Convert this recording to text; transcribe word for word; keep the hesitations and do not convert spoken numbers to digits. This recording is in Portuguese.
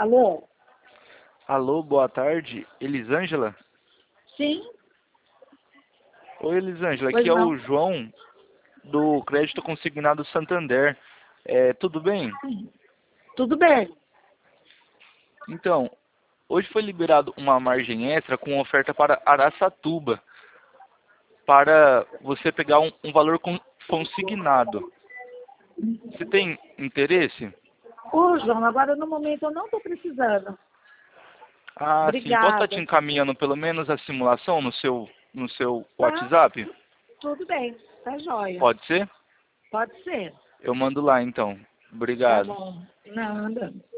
Alô? Alô, boa tarde. Elisângela? Sim? Oi, Elisângela. Pois Aqui é não. o João, do Crédito Consignado Santander. É, tudo bem? Tudo bem. Então, hoje foi liberado uma margem extra com oferta para Araçatuba, para você pegar um, um valor con- consignado. Você tem interesse? Ô, João, agora no momento eu não estou precisando. Ah, sim. Posso estar te Obrigada. encaminhando pelo menos a simulação no seu, no seu Tá? WhatsApp? Tudo bem. Tá joia. Pode ser? Pode ser. Eu mando lá então. Tá Obrigado. bom. Nada.